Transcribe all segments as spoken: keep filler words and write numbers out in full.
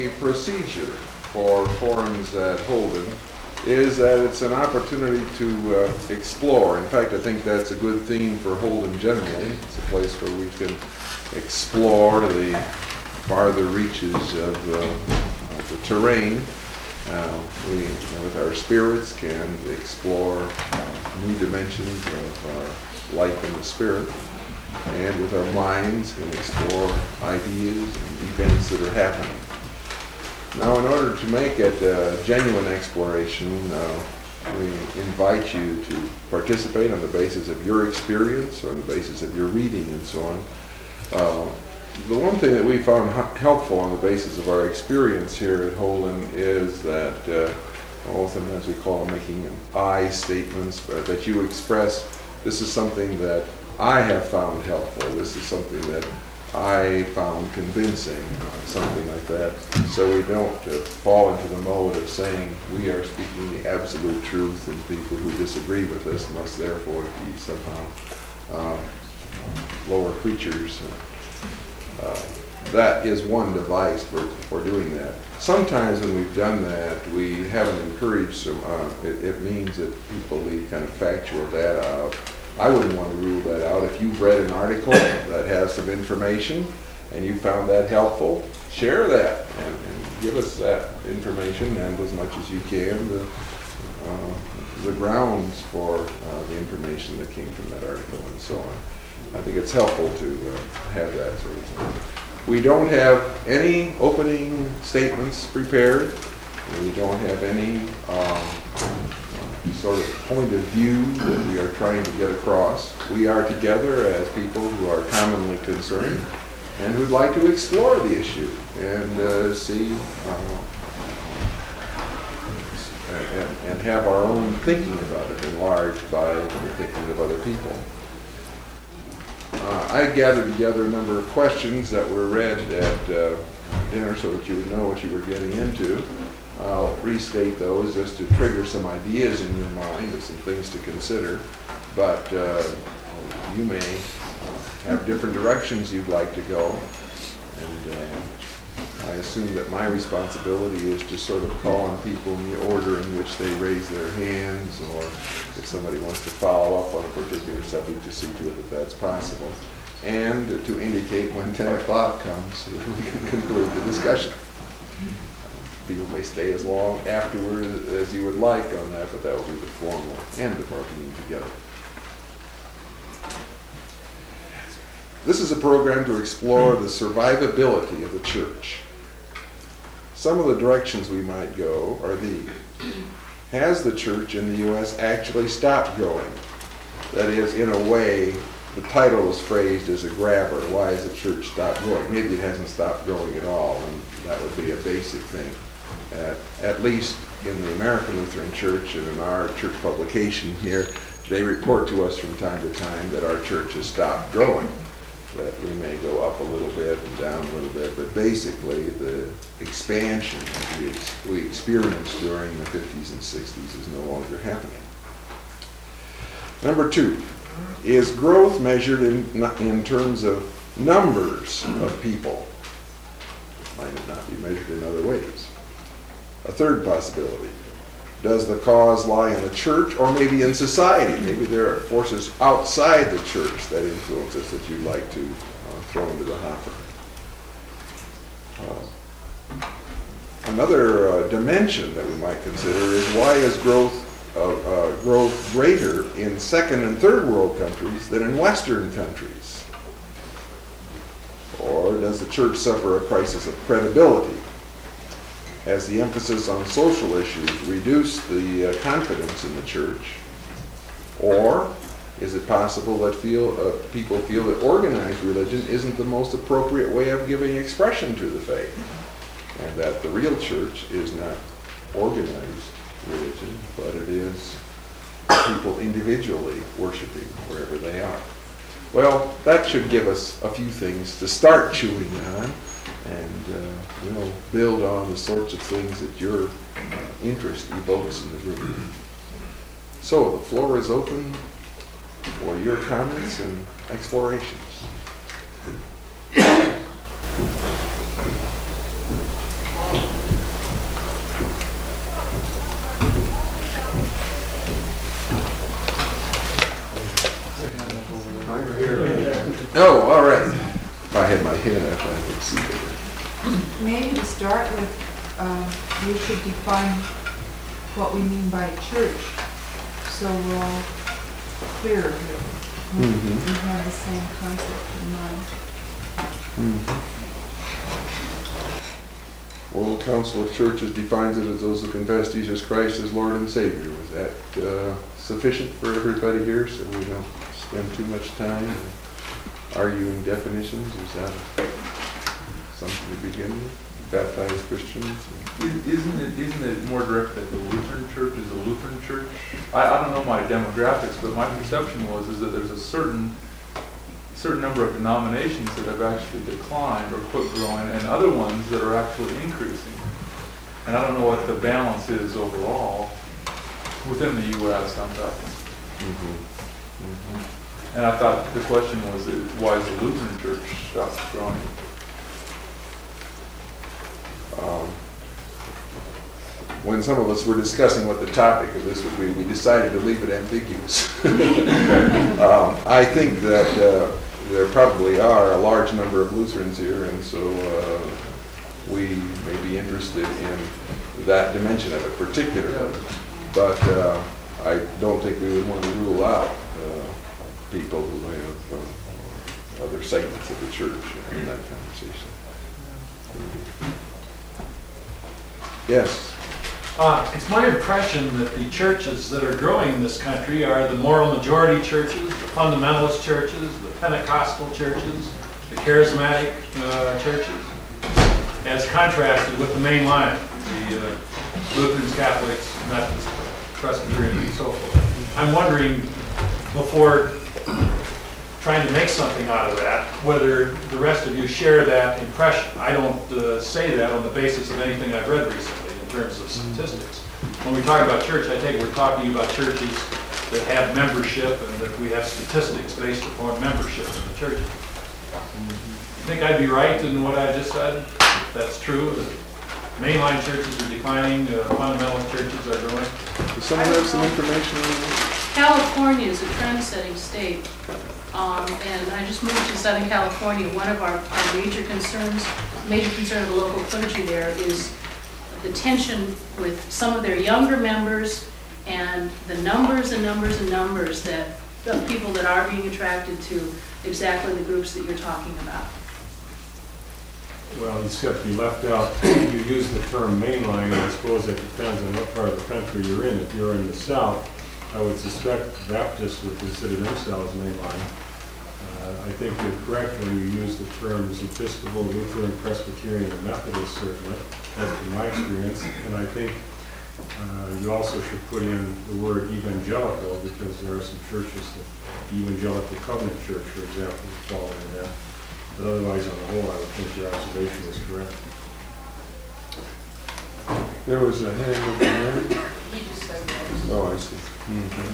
The procedure for forums at Holden is that it's an opportunity to uh, explore. In fact, I think that's a good theme for Holden generally. It's a place where we can explore the farther reaches of, uh, of the terrain. Uh, we, with our spirits, can explore new dimensions of our life in the spirit, and with our minds can explore ideas and events that are happening. Now, in order to make it a genuine exploration, uh, we invite you to participate on the basis of your experience, on the basis of your reading, and so on. Uh, the one thing that we found helpful on the basis of our experience here at Holden is that, uh, well, sometimes we call them making I statements, but that you express, this is something that I have found helpful, this is something that I found convincing, uh, something like that, so we don't uh, fall into the mode of saying we are speaking the absolute truth and people who disagree with us must therefore be somehow uh, lower creatures. Uh, that is one device for, for doing that. Sometimes when we've done that, we haven't encouraged some, uh, it, it means that people leave kind of factual data out. I wouldn't want to rule that out. If you've read an article that has some information and you found that helpful, share that and, and give us that information and as much as you can the, uh, the grounds for uh, the information that came from that article and so on. I think it's helpful to uh, have that sort of thing. We don't have any opening statements prepared. We don't have any um, sort of point of view that we are trying to get across. We are together as people who are commonly concerned and who'd like to explore the issue and uh, see uh, and, and have our own thinking about it enlarged by the thinking of other people. Uh, I gathered together a number of questions that were read at uh, dinner so that you would know what you were getting into. I'll restate those just to trigger some ideas in your mind of some things to consider, but uh, you may have different directions you'd like to go, and uh, I assume that my responsibility is to sort of call on people in the order in which they raise their hands, or if somebody wants to follow up on a particular subject, to see to it that that's possible, and to indicate when ten o'clock comes so that we can conclude the discussion. People may stay as long afterward as you would like on that, but that will be the formal end of our being together. This is a program to explore the survivability of the church. Some of the directions we might go are these. Has the church in the U S actually stopped growing? That is, in a way, the title is phrased as a grabber. Why has the church stopped growing? Maybe it hasn't stopped growing at all, and that would be a basic thing. At, at least in the American Lutheran Church and in our church publication here, they report to us from time to time that our church has stopped growing, that we may go up a little bit and down a little bit, but basically the expansion that we, ex- we experienced during the fifties and sixties is no longer happening. Number two, is growth measured in, in terms of numbers of people? Might it not be measured in other ways? A third possibility, does the cause lie in the church or maybe in society? Maybe there are forces outside the church that influence us that you'd like to uh, throw into the hopper. Uh, another uh, dimension that we might consider is, why is growth, uh, uh, growth greater in second and third world countries than in Western countries? Or does the church suffer a crisis of credibility? Has the emphasis on social issues reduced the uh, confidence in the church? Or is it possible that feel, uh, people feel that organized religion isn't the most appropriate way of giving expression to the faith, and that the real church is not organized religion, but it is people individually worshiping wherever they are? Well, that should give us a few things to start chewing on, and uh, we'll build on the sorts of things that your uh, interest evokes in the room. So the floor is open for your comments and explorations. Oh, all right. If I had my head up, I would see it. Maybe to start with, uh, we should define what we mean by church, so we're all clear here. We Mhm. we have the same concept in mind. Well, the Council of Churches defines it as those who confess Jesus Christ as Lord and Savior. Was that uh, sufficient for everybody here, so we don't spend too much time arguing definitions? Is that something to begin with? Baptized Christians? Is- Isn't it, isn't it more direct that the Lutheran Church is a Lutheran church? I, I don't know my demographics, but my perception was is that there's a certain certain number of denominations that have actually declined or quit growing, and other ones that are actually increasing. And I don't know what the balance is overall within the U S I'm talking. Mm-hmm. Mm-hmm. And I thought the question was, uh, why is the Lutheran Church stopped growing? Um, when some of us were discussing what the topic of this would be, we decided to leave it ambiguous. um, I think that uh, there probably are a large number of Lutherans here, and so uh, we may be interested in that dimension of it particularly. But uh, I don't think we would want to rule out uh, people who have uh, other segments of the church in that conversation. Yes. Uh, It's my impression that the churches that are growing in this country are the moral majority churches, the fundamentalist churches, the Pentecostal churches, the charismatic uh, churches, as contrasted with the main line, the uh, Lutherans, Catholics, Methodists, Presbyterians, and so forth. I'm wondering, before trying to make something out of that, whether the rest of you share that impression. I don't uh, say that on the basis of anything I've read recently in terms of statistics. When we talk about church, I think we're talking about churches that have membership and that we have statistics based upon membership in the churches. You think I'd be right in what I just said? That's true, that mainline churches are declining, uh, fundamentalist churches are growing. Does someone have some information on that? California is a trend-setting state, um, and I just moved to Southern California. One of our, our major concerns, major concern of the local clergy there is the tension with some of their younger members and the numbers and numbers and numbers that of people that are being attracted to exactly the groups that you're talking about. Well, except you left out, you used the term mainline, I suppose it depends on what part of the country you're in. If you're in the South, I would suspect Baptists would consider themselves mainline. Uh, I think you're correct when you use the terms Episcopal, Lutheran, Presbyterian, and Methodist, certainly. That's been my experience. And I think uh, you also should put in the word evangelical, because there are some churches, that Evangelical Covenant Church, for example, would fall into that. But otherwise, on the whole, I would think your observation is correct. There was a hand over there. You just said that. Oh, I see. Mm-hmm.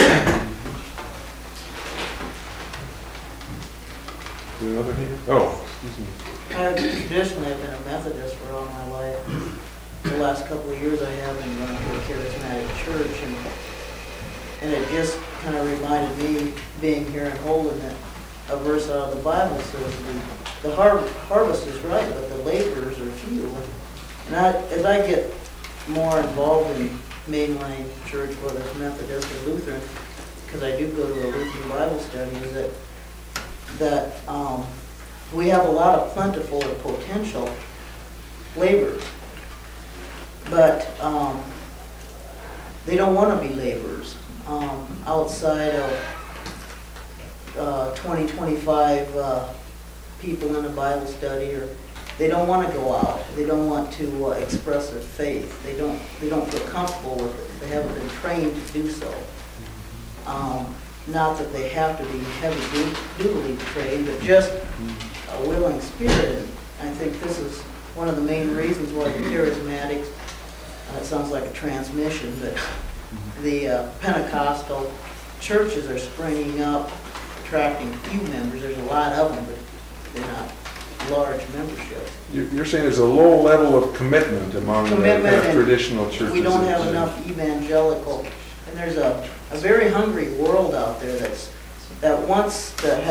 Another hand? Oh, excuse me. I've traditionally I've been a Methodist for all my life. The last couple of years I have been going to a charismatic church, and and it just kind of reminded me, being here in Holden, that a verse out of the Bible says the, the har- harvest is right, but the laborers are few. And I, as I get more involved in mainline church, whether it's Methodist or Lutheran, because I do go to a Lutheran Bible study, is that that um, we have a lot of plentiful or potential laborers, but um, they don't want to be laborers. Um, outside of uh, twenty, twenty-five uh, people in a Bible study, or they don't want to go out. They don't want to uh, express their faith. They don't. They don't feel comfortable with it. They haven't been trained to do so. Um, not that they have to be heavy-duty trained, but just a willing spirit. And I think this is one of the main reasons why the charismatics. Uh, it sounds like a transmission, but the uh, Pentecostal churches are springing up, attracting few members. There's a lot of them, but they're not large membership. You're you're saying there's a low level of commitment among the kind Commitment, of and traditional churches? We don't have in- enough evangelical, and there's a, a very hungry world out there that's that wants to have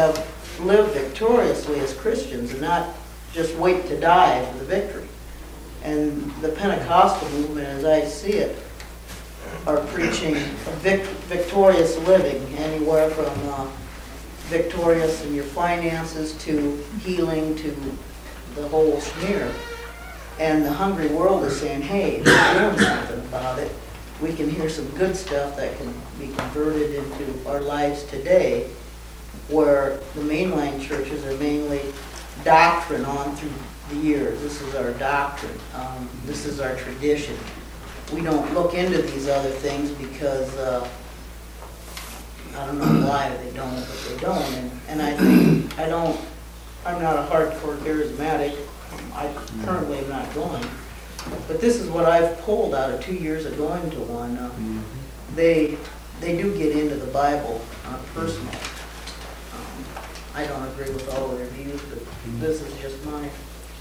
live victoriously as Christians and not just wait to die for the victory. And the Pentecostal movement, as I see it, are preaching a vic- victorious living, anywhere from uh, victorious in your finances to healing to the whole smear. And the hungry world is saying, hey, if we're doing something about it, we can hear some good stuff that can be converted into our lives today, where the mainline churches are mainly doctrine on through the years. This is our doctrine. Um, this is our tradition. We don't look into these other things because uh, I don't know why they don't, but they don't. And, and I think I don't. I'm not a hardcore charismatic. I currently am not going. But this is what I've pulled out of two years of going to one. Uh, they they do get into the Bible on a personal. Um, I don't agree with all of their views, but this is just mine.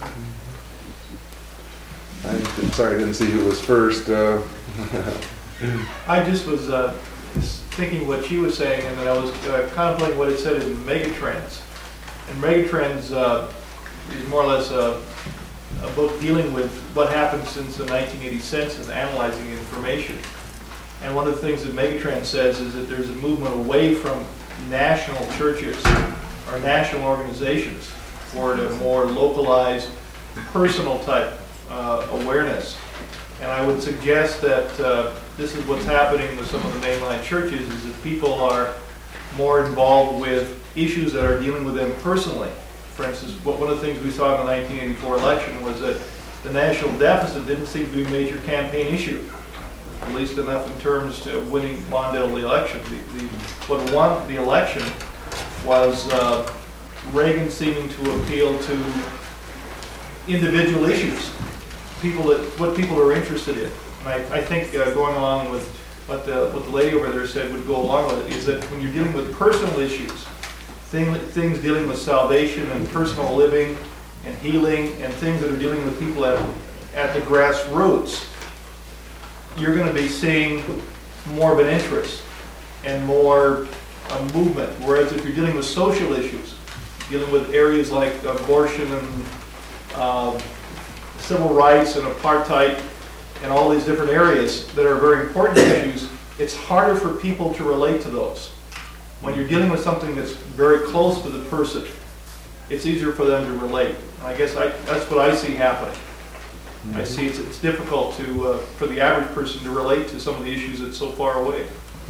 I'm sorry, I didn't see who was first. Uh, I just was uh, just thinking what she was saying, and then I was uh, contemplating what it said in Megatrends. And Megatrends uh, is more or less a, a book dealing with what happened since the nineteen eighty census, analyzing information. And one of the things that Megatrends says is that there's a movement away from national churches or national organizations toward a more localized, personal type uh, awareness. And I would suggest that uh, this is what's happening with some of the mainline churches, is that people are more involved with issues that are dealing with them personally. For instance, what, one of the things we saw in the nineteen eighty-four election was that the national deficit didn't seem to be a major campaign issue, at least enough in terms of winning Mondale the election. The, the, what won the election was uh, Reagan seeming to appeal to individual issues, people that what people are interested in. And I, I think uh, going along with what the what the lady over there said would go along with it is that when you're dealing with personal issues, thing, things dealing with salvation and personal living and healing and things that are dealing with people at at the grassroots, you're going to be seeing more of an interest and more a movement. Whereas if you're dealing with social issues, dealing with areas like abortion and uh, civil rights and apartheid and all these different areas that are very important issues, it's harder for people to relate to those. When you're dealing with something that's very close to the person, it's easier for them to relate. And I guess I, that's what I see happening. I see it's, it's difficult to uh, for the average person to relate to some of the issues that's so far away.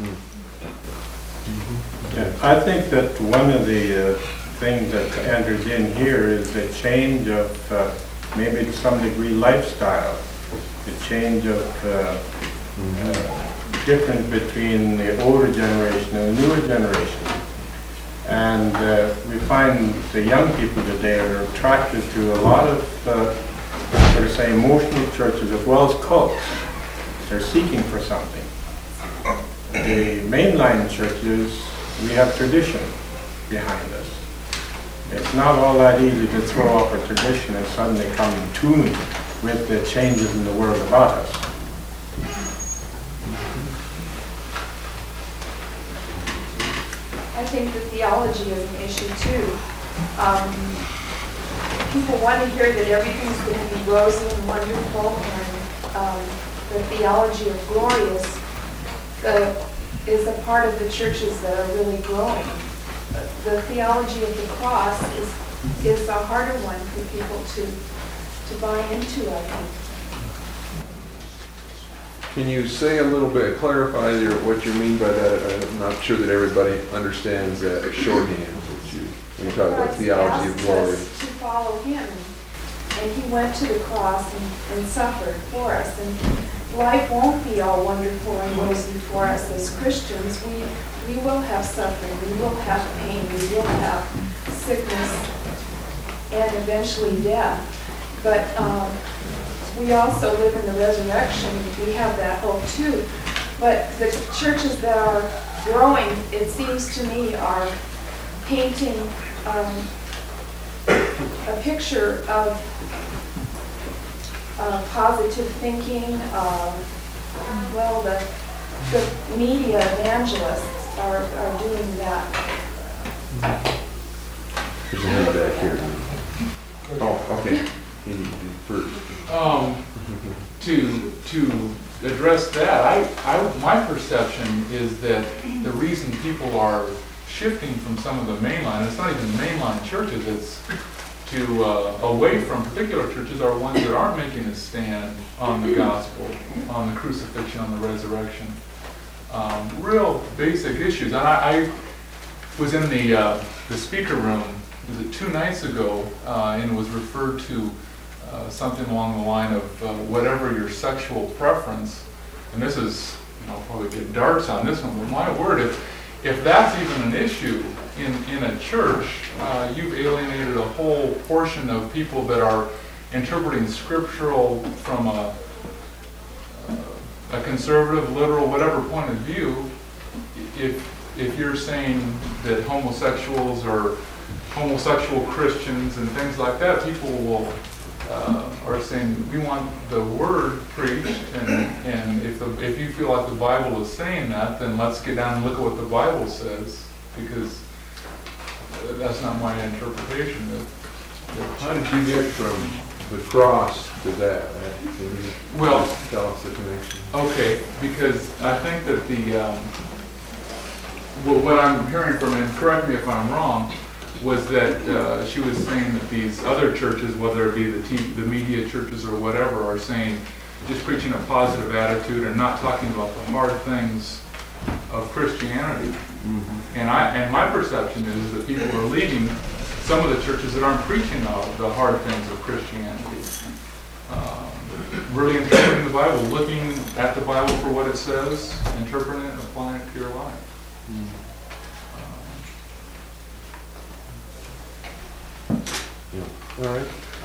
Yeah, I think that one of the uh, things that enters in here is the change of uh, maybe to some degree lifestyle, the change of uh, uh, difference between the older generation and the newer generation. And uh, we find the young people today are attracted to a lot of, uh, sort of say, emotional churches as well as cults. They're seeking for something. The mainline churches, we have tradition behind us. It's not all that easy to throw up a tradition and suddenly come in tune with the changes in the world about us. I think the theology is an issue too. Um, people want to hear that everything's going to be rosy and wonderful, and um, the theology of glorious the, is a part of the churches that are really growing. The theology of the cross is is a harder one for people to to buy into, I think. Can you say a little bit, clarify your, what you mean by that? I'm not sure that everybody understands that shorthand that you, when you talk about Christ theology of asked glory. us to follow him, and he went to the cross and, and suffered for us. And life won't be all wonderful and rosy for us as Christians. We we will have suffering, we will have pain, we will have sickness, and eventually death. But um, we also live in the resurrection. We have that hope too. But the churches that are growing, it seems to me, are painting um, a picture of uh, positive thinking. Uh, well, the, the media evangelists are, are doing that. There's a hand back here. Oh, okay. You need to do first. Um, to, to address that, I, I, my perception is that the reason people are shifting from some of the mainline, it's not even mainline churches, it's to, uh, away from particular churches are ones that aren't making a stand on the gospel, on the crucifixion, on the resurrection. Um, real basic issues. And I, I was in the, uh, the speaker room, was it two nights ago, uh, and was referred to Uh, something along the line of uh, whatever your sexual preference, and this is, you know, probably get darts on this one, but my word, if, if that's even an issue in, in a church, uh, you've alienated a whole portion of people that are interpreting scriptural from a, a conservative, literal, whatever point of view. If, if you're saying that homosexuals are homosexual Christians and things like that, people will Uh, are saying we want the word preached, and, and if the, if you feel like the Bible is saying that, then let's get down and look at what the Bible says, because that's not my interpretation. That, that How did you get from the cross to that? Can you Well- tell us the connection? Okay, because I think that the um, well, what I'm hearing from, and correct me if I'm wrong, was that uh, she was saying that these other churches, whether it be the, t- the media churches or whatever, are saying just preaching a positive attitude and not talking about the hard things of Christianity. Mm-hmm. And I and my perception is that people are leaving some of the churches that aren't preaching the, the hard things of Christianity. Um, really interpreting the Bible, looking at the Bible for what it says, interpreting it and applying it to your life. Mm-hmm. All right.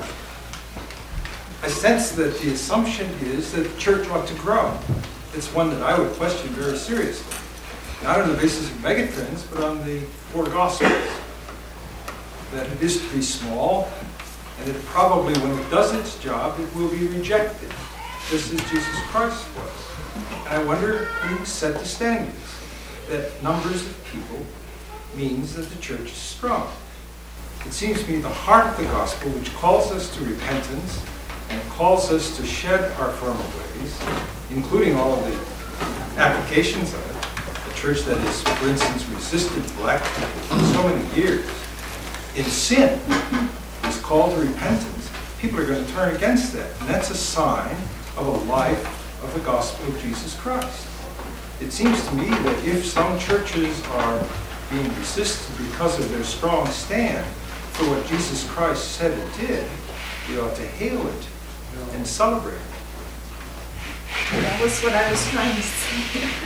I sense that the assumption is that the church ought to grow. It's one that I would question very seriously. Not on the basis of megatrends, but on the four Gospels. That it is to be small, and that probably when it does its job, it will be rejected, just as Jesus Christ was. And I wonder who set the standards, that numbers of people means that the church is strong. It seems to me the heart of the gospel, which calls us to repentance and calls us to shed our former ways, including all of the applications of it, a church that is, for instance, resisted black people for so many years, in sin, is called to repentance. People are going to turn against that, and that's a sign of a life of the gospel of Jesus Christ. It seems to me that if some churches are being resisted because of their strong stand for what Jesus Christ said and did, we ought to hail it and celebrate it. That was what I was trying to say.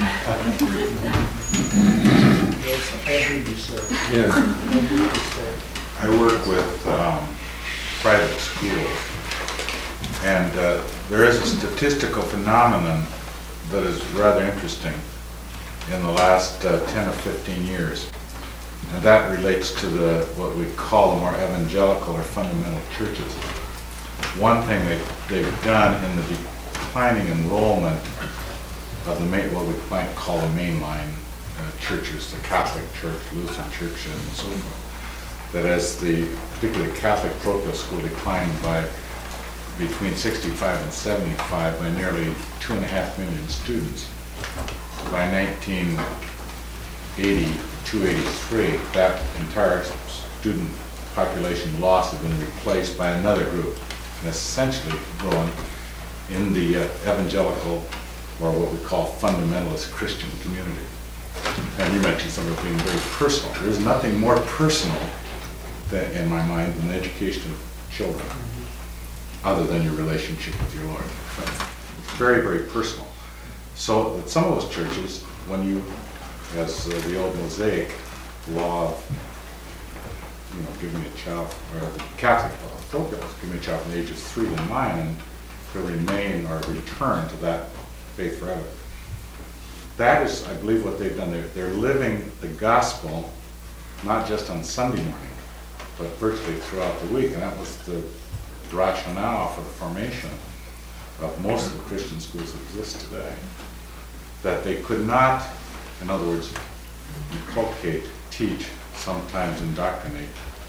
Yeah. I work with um, private schools, and uh, there is a statistical phenomenon that is rather interesting in the last uh, ten or fifteen years. And that relates to the what we call the more evangelical or fundamental churches. One thing they, they've done in the declining enrollment of the main, what we might call the mainline uh, churches, the Catholic Church, Lutheran Church, and so forth, that as the particularly Catholic parochial school declined by between sixty-five and seventy-five by nearly two and a half million students, by nineteen eighty, two eighty-three, that entire student population loss had been replaced by another group, and essentially growing in the uh, evangelical, or what we call fundamentalist Christian community. And you mentioned something being very personal. There's nothing more personal than, in my mind, than the education of children, other than your relationship with your Lord. It's very, very personal. So that some of those churches, when you, as uh, the old Mosaic law of, you know, giving a child, or the Catholic law, Philippines, giving a child from the age of three to nine, and to remain or return to that faith forever. That is, I believe, what they've done. They're, they're living the gospel, not just on Sunday morning, but virtually throughout the week. And that was the rationale for the formation of most of the Christian schools that exist today. That they could not, in other words, inculcate, teach, sometimes indoctrinate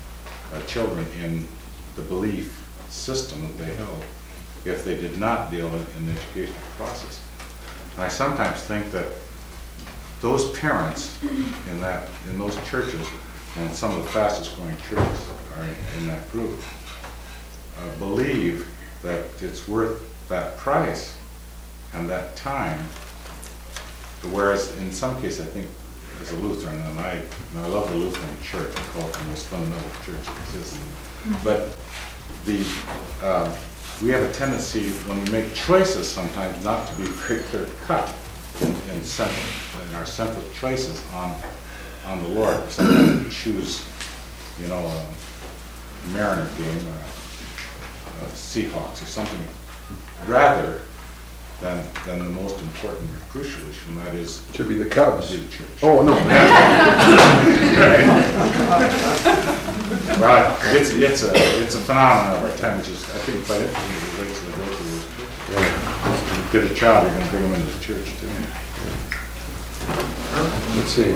uh, children in the belief system that they held if they did not deal in, in the educational process. And I sometimes think that those parents in that in those churches, and some of the fastest growing churches are in, in that group, uh, believe that it's worth that price and that time. Whereas in some cases, I think as a Lutheran, and I, and I love the Lutheran Church, I call it the most fundamental church that exists. But the uh, we have a tendency when we make choices sometimes not to be very clear cut in, in, central, in our central choices on on the Lord. Sometimes we choose, you know, a Mariner game, or a, a Seahawks, or something, rather than than the most important or crucial issue, and that is Should be the Cubs. the church. Oh, no. Well, it's it's a it's a phenomenon of our time, which is I think quite interesting as it relates to the growth of those churches. If you get a child, you're going to bring them into the church too. Let's see.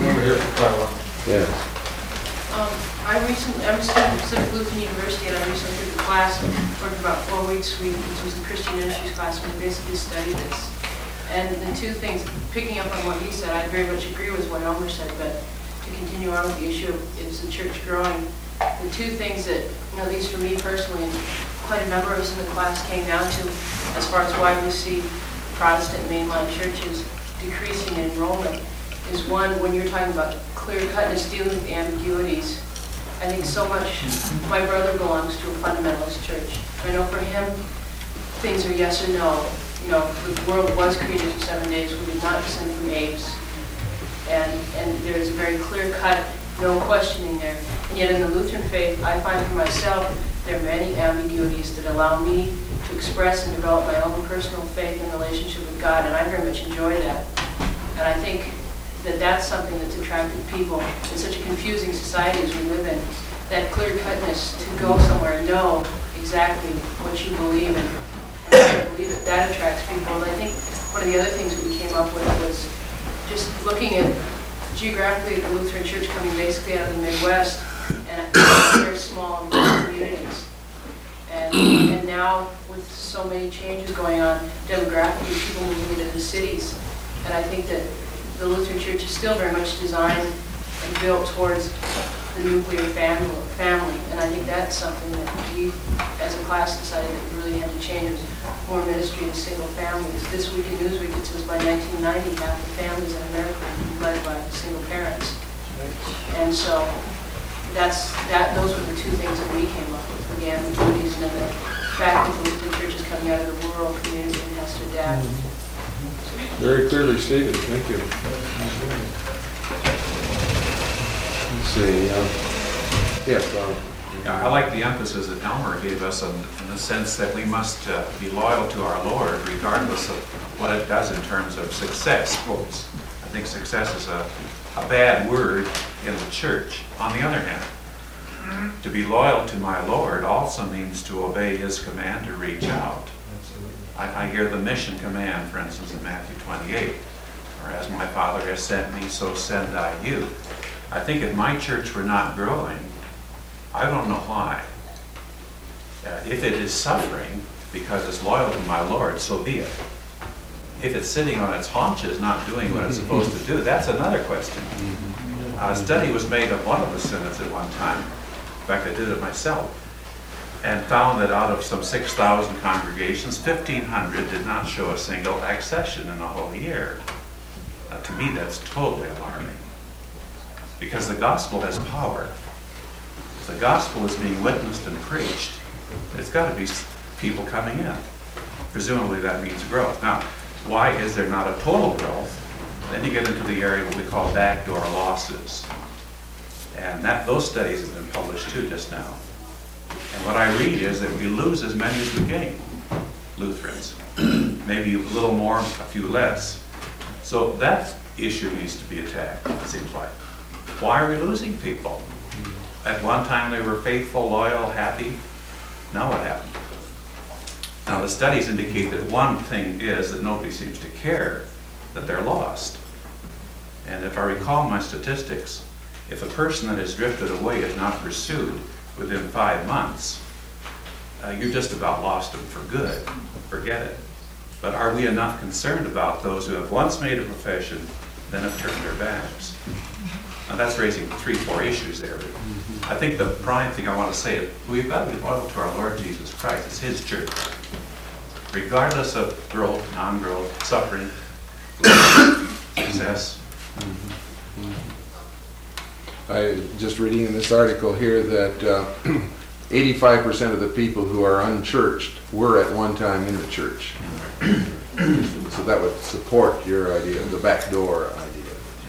Yeah. Um, I recently, I'm a student at Pacific Lutheran University, and I recently took a class for about four weeks, we, which was the Christian Ministries class, and we basically studied this. And the two things, picking up on what he said, I very much agree with what Elmer said, but to continue on with the issue of is the church growing, the two things that, you know, at least for me personally, and quite a number of us in the class came down to, as far as why we see Protestant mainline churches decreasing in enrollment, is one, when you're talking about clear-cutness, dealing with ambiguities. I think so much, my brother belongs to a fundamentalist church. I know for him, things are yes or no. You know, the world was created in seven days. We did not descend from apes. And, and there's a very clear-cut, no questioning there. And yet in the Lutheran faith, I find for myself, there are many ambiguities that allow me to express and develop my own personal faith and relationship with God, and I very much enjoy that. And I think that that's something that's attracted people in such a confusing society as we live in, that clear-cutness to go somewhere and know exactly what you believe in. And I believe that that attracts people. And I think one of the other things that we came up with was just looking at geographically the Lutheran Church coming basically out of the Midwest and very small communities. And, and now with so many changes going on demographically, people moving into the cities. And I think that the Lutheran Church is still very much designed and built towards the nuclear family, family. And I think that's something that we, as a class, decided that we really had to change. It was more ministry to single families. This week in Newsweek, it says by nineteen ninety, half the families in America would be led by single parents. And so that's that. Those were the two things that we came up with: the ambiguities and the fact that the Lutheran Church is coming out of the rural community and has to adapt. Very clearly stated, thank you. Let's see, uh, yes, uh, Yeah, I like the emphasis that Elmer gave us on, in the sense that we must uh, be loyal to our Lord regardless of what it does in terms of success, quotes. I think success is a, a bad word in the church. On the other hand, to be loyal to my Lord also means to obey His command to reach out. I, I hear the mission command, for instance, in Matthew twenty-eight, or as my Father has sent me, so send I you. I think if my church were not growing, I don't know why. Uh, if it is suffering because it's loyal to my Lord, so be it. If it's sitting on its haunches, not doing what it's supposed to do, that's another question. A study was made of one of the synods at one time. In fact, I did it myself, and found that out of some six thousand congregations, fifteen hundred did not show a single accession in a whole year. Uh, to me, that's totally alarming. Because the gospel has power. If the gospel is being witnessed and preached, it's got to be people coming in. Presumably that means growth. Now, why is there not a total growth? Then you get into the area what we call backdoor losses. And that those studies have been published too just now. And what I read is that we lose as many as we gain, Lutherans. Maybe a little more, a few less. So that issue needs to be attacked, it seems like. Why are we losing people? At one time they were faithful, loyal, happy. Now what happened? Now the studies indicate that one thing is that nobody seems to care that they're lost. And if I recall my statistics, if a person that has drifted away is not pursued, within five months, uh, you're just about lost them for good. Forget it. But are we enough concerned about those who have once made a profession, then have turned their backs? Now that's raising three, four issues there. I think the prime thing I want to say is we've got to be loyal to our Lord Jesus Christ. It's His church. Regardless of growth, non-growth, suffering, success. I, just reading in this article here that uh, eighty-five percent of the people who are unchurched were at one time in the church. So that would support your idea, the back door idea.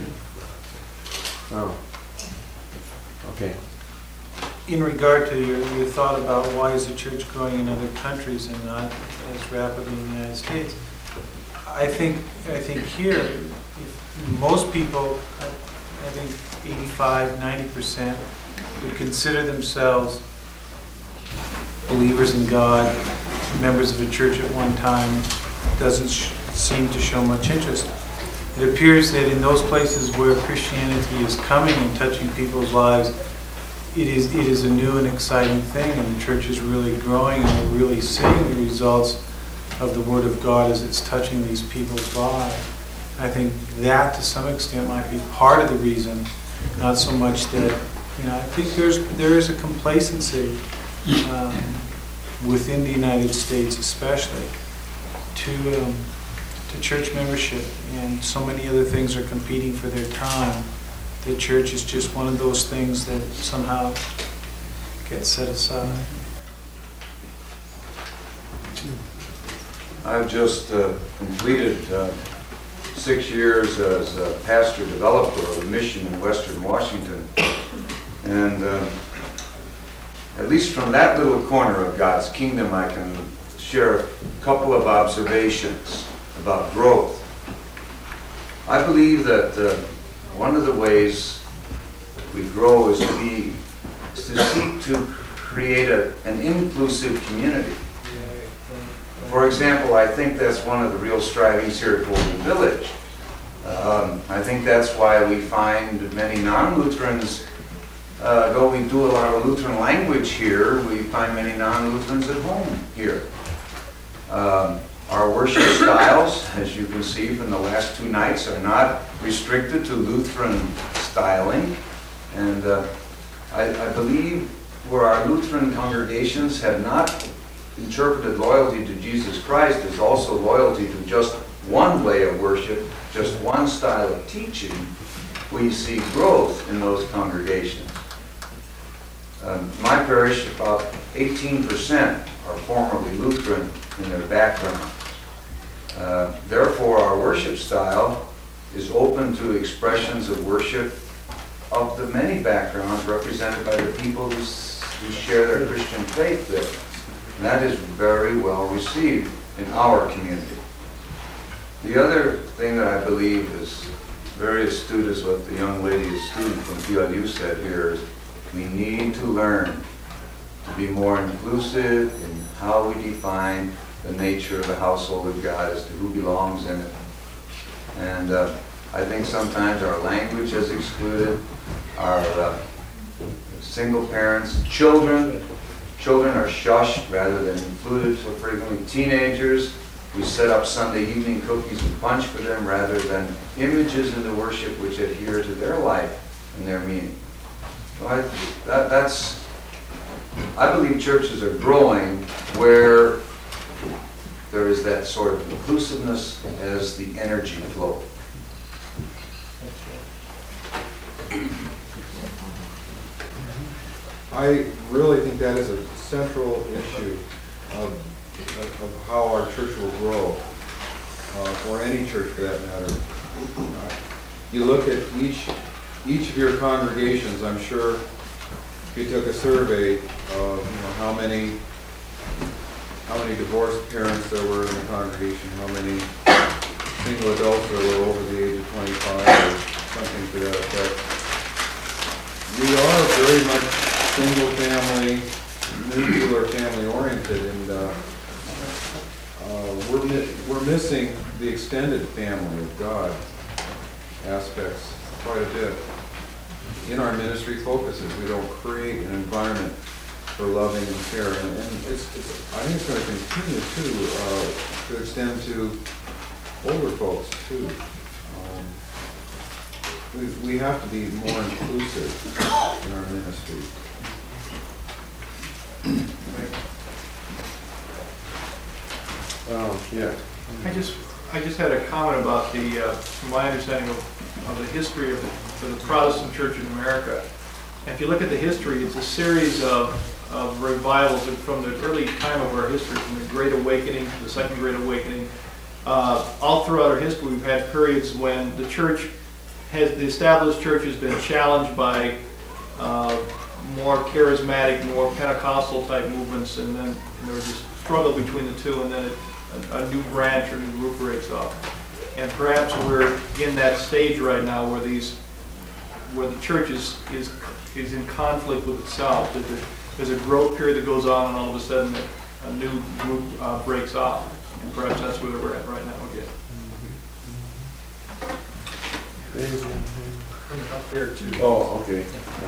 Oh, okay. In regard to your, your thought about why is the church growing in other countries and not as rapidly in the United States, I think I think here, if most people, I, I think eighty-five, ninety percent would consider themselves believers in God, members of a church at one time, doesn't sh- seem to show much interest. It appears that in those places where Christianity is coming and touching people's lives, it is it is a new and exciting thing, and the church is really growing, and we're really seeing the results of the Word of God as it's touching these people's lives. I think that, to some extent, might be part of the reason, not so much that, you know, I think there's there is a complacency um, within the United States, especially, to um, to church membership, and so many other things are competing for their time. The church is just one of those things that somehow gets set aside. I've just uh, completed uh, six years as a pastor developer of a mission in Western Washington. And uh, at least from that little corner of God's kingdom, I can share a couple of observations about growth. I believe that uh, one of the ways we grow is to be is to seek to create a, an inclusive community. For example, I think that's one of the real strivings here at Golden Village. Um, I think that's why we find many non-Lutherans, uh, though we do a lot of Lutheran language here, we find many non-Lutherans at home here. Um, Our worship styles, as you can see from the last two nights, are not restricted to Lutheran styling. And uh, I, I believe where our Lutheran congregations have not interpreted loyalty to Jesus Christ as also loyalty to just one way of worship, just one style of teaching, we see growth in those congregations. Um, my parish, about eighteen percent are formerly Lutheran in their background. Uh, therefore, our worship style is open to expressions of worship of the many backgrounds represented by the people who, who share their Christian faith there. And that is very well received in our community. The other thing that I believe is very astute is what the young lady, a student from P L U, said here, is we need to learn to be more inclusive in how we define the nature of the household of God as to who belongs in it. And uh, I think sometimes our language has excluded our uh, single parents, children. Children are shushed rather than included so frequently. Teenagers, we set up Sunday evening cookies and punch for them rather than images in the worship which adhere to their life and their meaning. So I, that, that's, I believe churches are growing where there is that sort of inclusiveness as the energy flow. I really think that is a central issue of, of, of how our church will grow, uh, or any church for that matter. Uh, you look at each each of your congregations, I'm sure if you took a survey of you know, how many how many divorced parents there were in the congregation, how many single adults there were over the age of twenty-five or something to that effect. We are very much single family, nuclear family oriented, and uh, uh, we're, mi- we're missing the extended family of God aspects quite a bit. In our ministry focuses, we don't create an environment for loving and caring. And it's, it's, I think it's gonna continue too, uh, to extend to older folks too. Um, We, we have to be more inclusive in our ministry. Um, yeah. I just, I just had a comment about the, uh, from my understanding of, of the history of the, of the Protestant Church in America. If you look at the history, it's a series of, of revivals from the early time of our history, from the Great Awakening to the Second Great Awakening. Uh, all throughout our history, we've had periods when the church has, the established church has been challenged by uh, more charismatic, more Pentecostal type movements, and then there was this struggle between the two, and then it, a, a new branch or new group breaks off. And perhaps we're in that stage right now where these, where the church is is, is in conflict with itself. That there, there's a growth period that goes on, and all of a sudden a new group uh, breaks off. And perhaps that's where we're at right now again. Up there too. Oh, okay.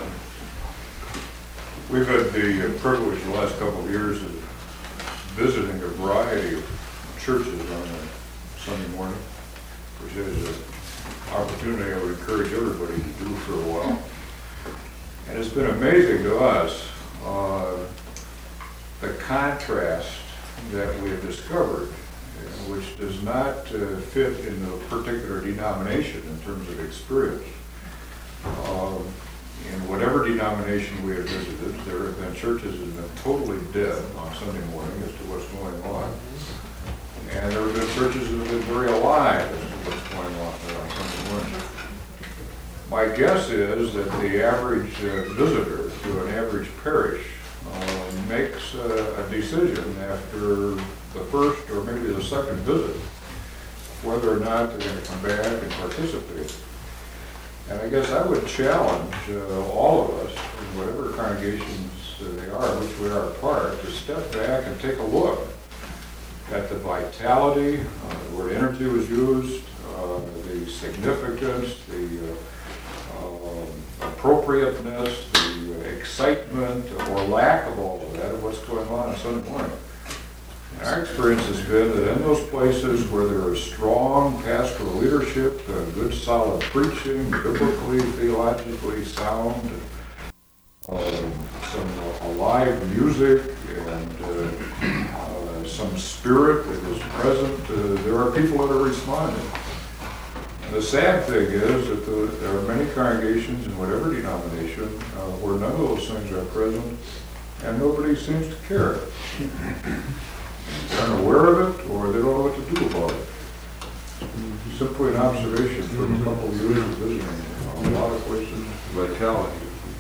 We've had the uh, privilege in the last couple of years of visiting a variety of churches on a Sunday morning, which is an opportunity I would encourage everybody to do for a while. And it's been amazing to us, uh, the contrast that we have discovered, uh, which does not uh, fit in a particular denomination in terms of experience. Um, in whatever denomination we have visited, there have been churches that have been totally dead on Sunday morning as to what's going on. And there have been churches that have been very alive as to what's going on there on Sunday morning. My guess is that the average uh, visitor to an average parish uh, makes uh, a decision after the first or maybe the second visit whether or not they're going to come back and participate. And I guess I would challenge uh, all of us, in whatever congregations uh, they are, which we are a part, to step back and take a look at the vitality, uh, the word energy was used, uh, the significance, the uh, uh, appropriateness, the uh, excitement or lack of all of that, of what's going on on Sunday morning. And our experience has been that in those places where there is strong pastoral leadership, uh, good solid preaching, biblically, theologically sound, uh, some uh, alive music, and uh, uh, some spirit that is present, uh, there are people that are responding. And the sad thing is that the, there are many congregations in whatever denomination uh, where none of those things are present, and nobody seems to care. They're unaware of it, or they don't know what to do about it. Simply an observation from a couple of years of visiting a lot of places. Vitality.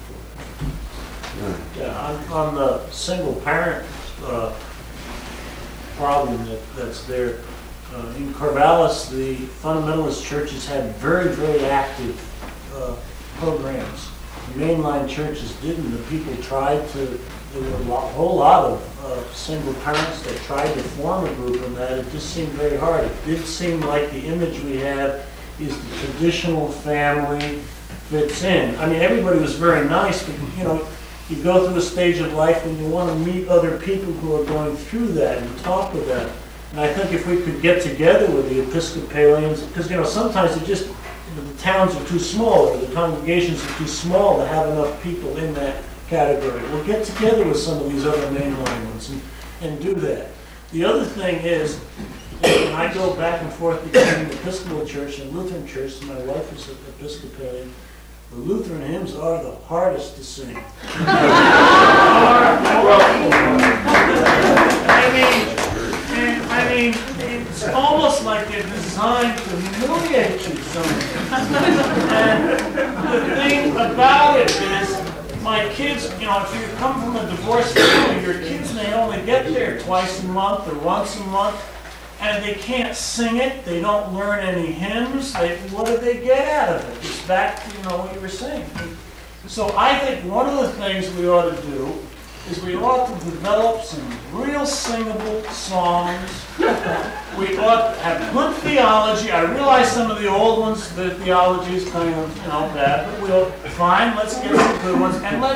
Yeah, on, on the single parent uh, problem that, that's there, uh, in Corvallis, the fundamentalist churches had very, very active uh, programs. The mainline churches didn't. The people tried to, there were a lot, whole lot of uh, single parents that tried to form a group, and that it just seemed very hard. It did seem like the image we have is the traditional family fits in. I mean, everybody was very nice, but you know, you go through a stage of life when you want to meet other people who are going through that and talk with them. And I think if we could get together with the Episcopalians, because you know, sometimes it just, the towns are too small, or the congregations are too small to have enough people in that category. We'll get together with some of these other mainline ones and, and do that. The other thing is, when I go back and forth between the Episcopal Church and Lutheran Church, and my wife is an Episcopalian, the Lutheran hymns are the hardest to sing. I mean, I mean, it's almost like they're designed to humiliate you somehow. And the thing about it is, my kids, you know, if you come from a divorced family, your kids may only get there twice a month or once a month, and they can't sing it, they don't learn any hymns, they, what do they get out of it? It's back to, you know, what you were saying. So I think one of the things we ought to do is we ought to develop some real singable songs. We ought to have good theology. I realize some of the old ones, the theology is kind of, you know, bad, but we'll, fine, let's get some good ones, and let's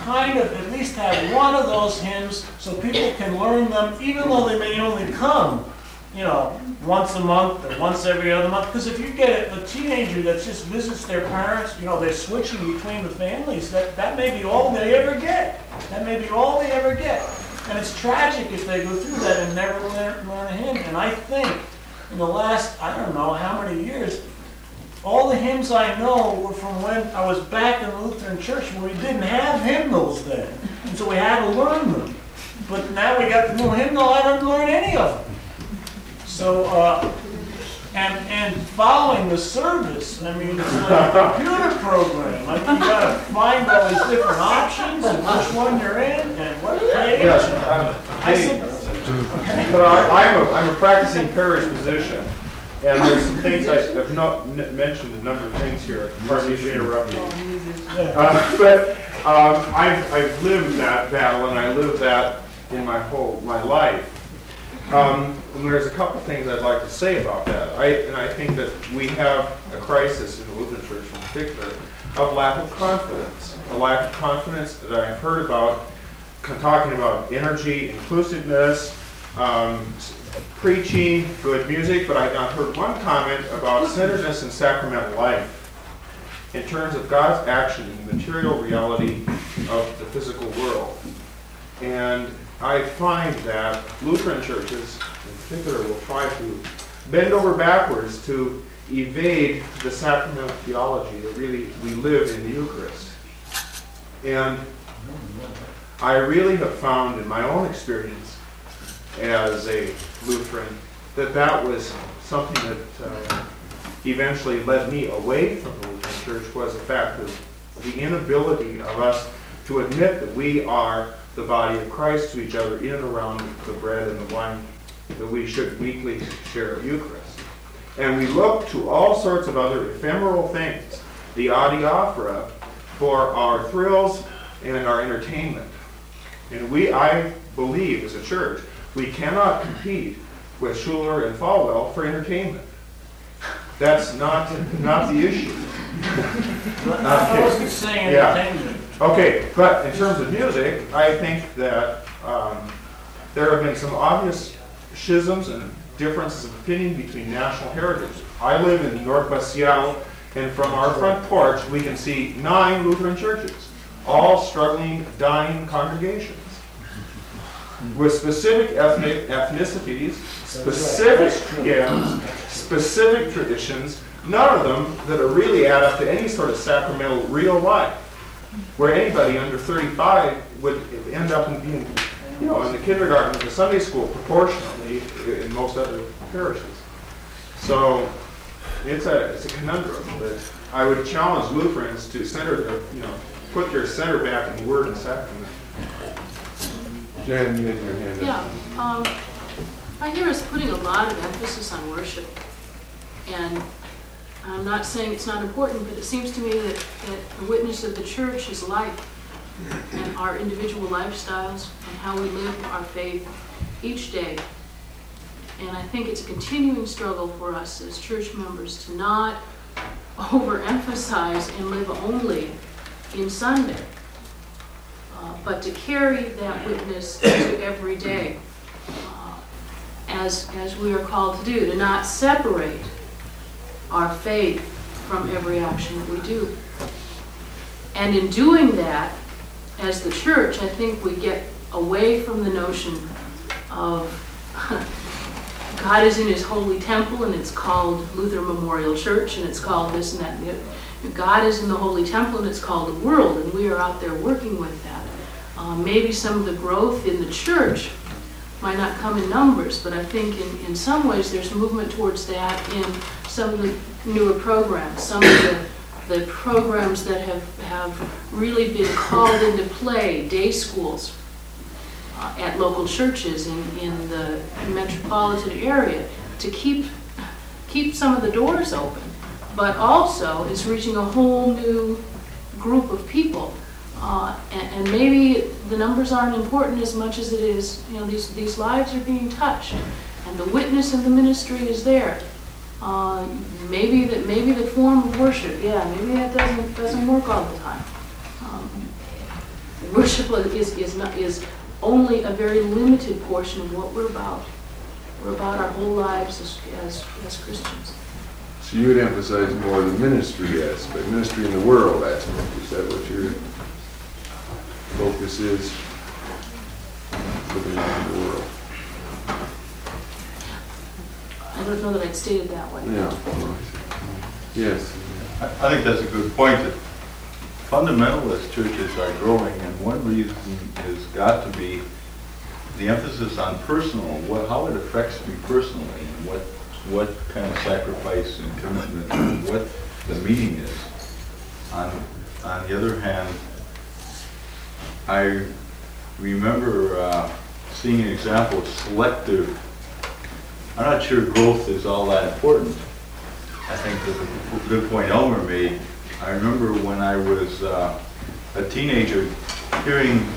kind of at least have one of those hymns so people can learn them, even though they may only come, you know, once a month or once every other month. Because if you get a teenager that just visits their parents, you know, they're switching between the families, that, that may be all they ever get. That may be all they ever get. And it's tragic if they go through that and never learn, learn a hymn. And I think in the last, I don't know how many years, all the hymns I know were from when I was back in the Lutheran Church where we didn't have hymnals then. And so we had to learn them. But now we got the new hymnal, I didn't learn any of them. So, uh, and, and following the service, I mean, it's like a computer program. Like you gotta find all these different options and which one you're in and what page. Yes, um, I said, but I, I'm a, I'm a practicing parish physician, and there's some things I have not n- mentioned, a number of things here. Pardon me for interrupting. Uh, but um, I've, I've lived that battle, and I lived that in my whole my life. Um, and there's a couple things I'd like to say about that. I, and I think that we have a crisis in the Lutheran Church in particular of lack of confidence. A lack of confidence that I've heard about, talking about energy, inclusiveness, um, preaching, good music, but I've heard one comment about centeredness in sacramental life in terms of God's action in the material reality of the physical world. And I find that Lutheran churches, in particular, will try to bend over backwards to evade the sacramental theology that really we live in the Eucharist. And I really have found in my own experience as a Lutheran that that was something that uh, eventually led me away from the Lutheran Church, was the fact of the inability of us to admit that we are the body of Christ to each other in and around the bread and the wine that we should weekly share of Eucharist. And we look to all sorts of other ephemeral things, the adiaphora, for our thrills and our entertainment. And we, I believe, as a church, we cannot compete with Schuller and Falwell for entertainment. That's not, not the issue. I wasn't saying Yeah. entertainment. Okay, but in terms of music, I think that um, there have been some obvious schisms and differences of opinion between national heritage. I live in Northwest Seattle, and from our front porch, we can see nine Lutheran churches, all struggling, dying congregations, with specific ethnic ethnicities, specific hymns, specific traditions, none of them that are really add up to any sort of sacramental real life, where anybody under thirty-five would end up in being, you know, in the kindergarten or the Sunday school proportionally in most other parishes. So it's a it's a conundrum, but I would challenge Lutherans to center their, you know, put their center back in the Word and Sacrament. Jan, you had your hand up. Yeah, um, I hear us putting a lot of emphasis on worship, and I'm not saying it's not important, but it seems to me that, that the witness of the church is life, and our individual lifestyles, and how we live our faith each day. And I think it's a continuing struggle for us as church members to not overemphasize and live only in Sunday, uh, but to carry that witness to every day, uh, as, as we are called to do, to not separate our faith from every action that we do. And in doing that, as the church, I think we get away from the notion of God is in his holy temple and it's called Luther Memorial Church and it's called this and that and the other. God is in the holy temple and it's called the world, and we are out there working with that. Uh, maybe some of the growth in the church might not come in numbers, but I think in, in some ways there's movement towards that in some of the newer programs, some of the, the programs that have, have really been called into play, day schools uh, at local churches in, in the metropolitan area to keep, keep some of the doors open, but also it's reaching a whole new group of people. Uh, and, and maybe the numbers aren't important as much as it is, you know, these, these lives are being touched, and the witness of the ministry is there. Uh, maybe that, maybe the form of worship, yeah, maybe that doesn't doesn't work all the time. Um, Worship is, is not, is only a very limited portion of what we're about. We're about our whole lives as, as, as Christians. So you would emphasize more the ministry aspect, ministry in the world aspect. Is that what your focus is? Living out in the world. I don't know that I'd stated that way. Yeah. Yes. I I think that's a good point, that fundamentalist churches are growing, and one reason has got to be the emphasis on personal, what, how it affects me personally, and what, what kind of sacrifice and commitment, and what the meaning is. On, on the other hand, I remember uh, seeing an example of selective, I'm not sure growth is all that important. I think that's a good point Elmer made. I remember when I was uh, a teenager hearing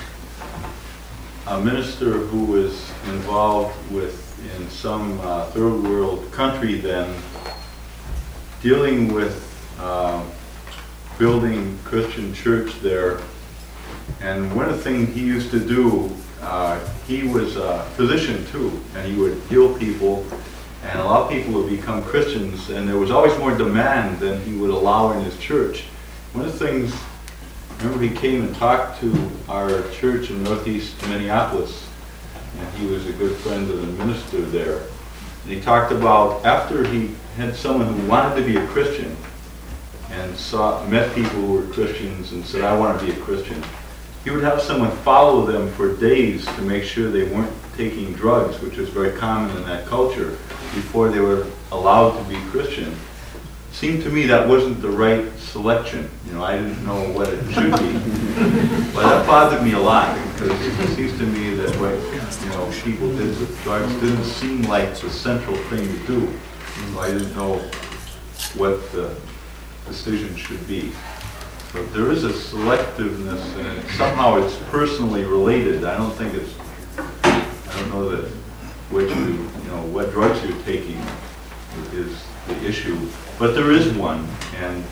a minister who was involved with, in some uh, third world country then, dealing with uh, building Christian church there. And one of the things he used to do, uh, he was a physician too, and he would heal people, and allow people to become Christians, and there was always more demand than he would allow in his church. One of the things, I remember he came and talked to our church in northeast Minneapolis, and he was a good friend of the minister there. And he talked about, after he had someone who wanted to be a Christian, and saw, met people who were Christians and said, I want to be a Christian, he would have someone follow them for days to make sure they weren't taking drugs, which was very common in that culture, before they were allowed to be Christian. It seemed to me that wasn't the right selection. You know, I didn't know what it should be. But that bothered me a lot, because it seems to me that what, you know, people did with drugs didn't seem like the central thing to do. So I didn't know what the decision should be. But there is a selectiveness, and it, somehow it's personally related. I don't think it's, I don't know that what you, you know, what drugs you're taking is the issue. But there is one, and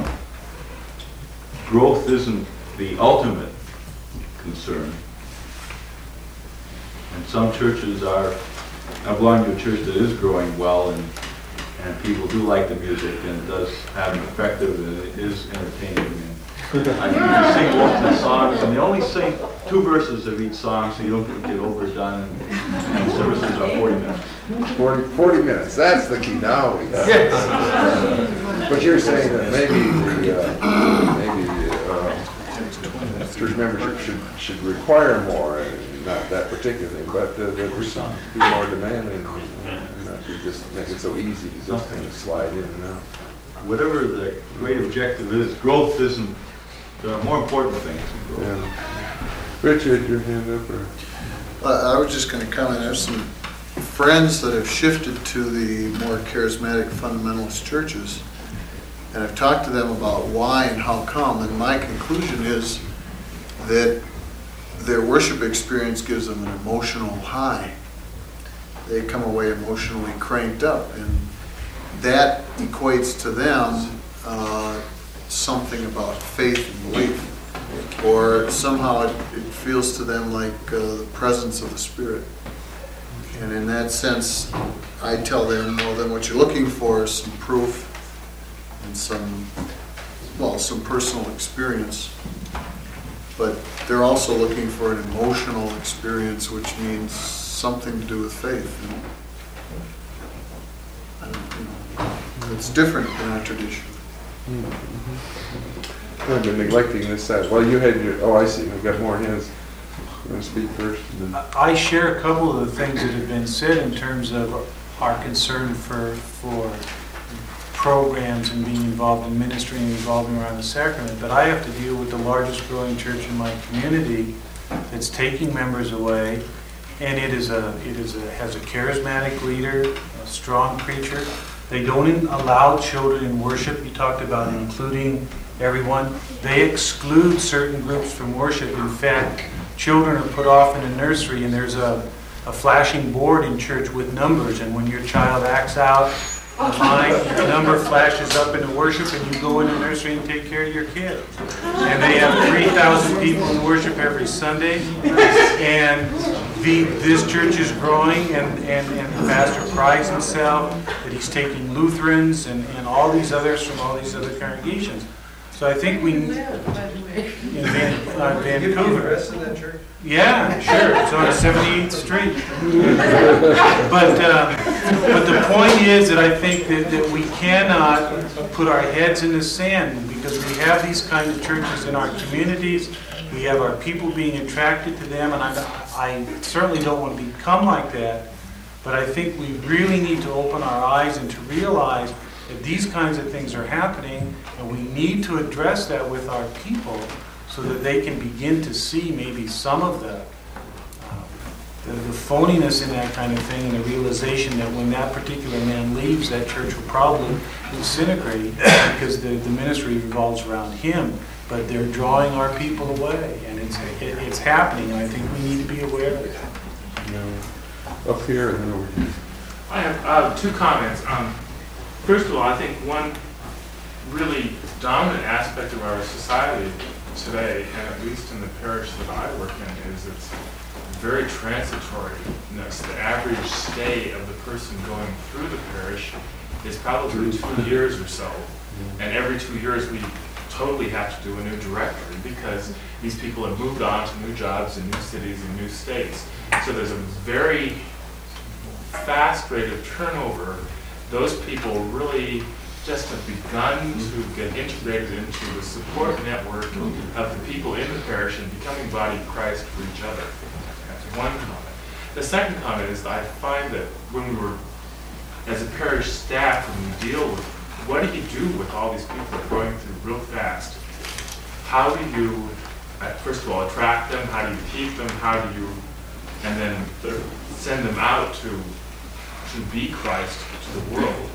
growth isn't the ultimate concern. And some churches are, I belong to a church that is growing well, and and people do like the music, and it does have an effective, and it is entertaining. And I can sing most of the songs, and they only sing two verses of each song, so you don't get overdone, and, and services are forty minutes. forty, forty minutes, that's the key now. We got. Yes. But you're saying that maybe the, uh, maybe the, uh, church membership should, should require more, and not that particular thing, but uh, that we should be more demanding, and not be just make it so easy to just kind of slide in and out. Whatever the great objective is, growth isn't, there are more important things than growth. Yeah. Richard, your hand up, or? Uh, I was just going to comment, I have some friends that have shifted to the more charismatic fundamentalist churches, and I've talked to them about why and how come, and my conclusion is that their worship experience gives them an emotional high. They come away emotionally cranked up, and that equates to them uh, something about faith and belief, or somehow it, it feels to them like uh, the presence of the Spirit. And in that sense, I tell them, well, then what you're looking for is some proof and some, well, some personal experience. But they're also looking for an emotional experience, which means something to do with faith. And, and, you know, it's different than our tradition. Mm-hmm. I've been neglecting this side. Well, you had your, oh, I see, we've got more hands. You want to speak first? And then... I share a couple of the things that have been said in terms of our concern for, for programs and being involved in ministry and revolving around the sacrament, but I have to deal with the largest growing church in my community that's taking members away, and it is a it is a has a charismatic leader, a strong preacher. They don't allow children in worship. You talked about including everyone. They exclude certain groups from worship. In fact, children are put off in a nursery, and there's a, a flashing board in church with numbers, and when your child acts out line, a number flashes up into worship, and you go in the nursery and take care of your kids. And they have three thousand people in worship every Sunday, and the, this church is growing, and, and, and the pastor prides himself that he's taking Lutherans and, and all these others from all these other congregations. So I think we, in Van, uh, Vancouver. rest of that church? Yeah, sure, it's on seventy-eighth Street. But, uh, but the point is that I think that, that we cannot put our heads in the sand, because we have these kind of churches in our communities. We have our people being attracted to them, and I, I certainly don't want to become like that. But I think we really need to open our eyes and to realize that these kinds of things are happening, and we need to address that with our people so that they can begin to see maybe some of the, uh, the, the phoniness in that kind of thing, and the realization that when that particular man leaves, that church will probably disintegrate because the, the ministry revolves around him. But they're drawing our people away, and it's it, it's happening, and I think we need to be aware of it. You know, up here and then over here. I have uh, two comments. Um, first of all, I think one really dominant aspect of our society today, and at least in the parish that I work in, is it's very transitoriness. The average stay of the person going through the parish is probably two years or so, and every two years we totally have to do a new directory because these people have moved on to new jobs in new cities and new states. So there's a very fast rate of turnover. Those people really just have begun to get integrated into the support network of the people in the parish and becoming body of Christ for each other. That's one comment. The second comment is that I find that when we were, as a parish staff, when we deal with what do you do with all these people that are going through real fast? How do you, uh, first of all, attract them? How do you keep them? How do you, and then send them out to to be Christ to the world?